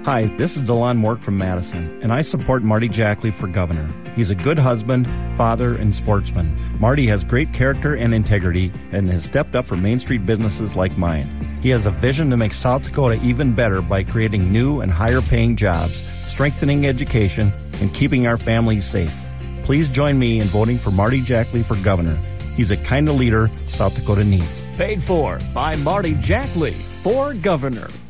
Hi, this is DeLon Mork from Madison, and I support Marty Jackley for governor. He's a good husband, father, and sportsman. Marty has great character and integrity and has stepped up for Main Street businesses like mine. He has a vision to make South Dakota even better by creating new and higher-paying jobs, strengthening education, and keeping our families safe. Please join me in voting for Marty Jackley for governor. He's a kind of leader South Dakota needs. Paid for by Marty Jackley for governor.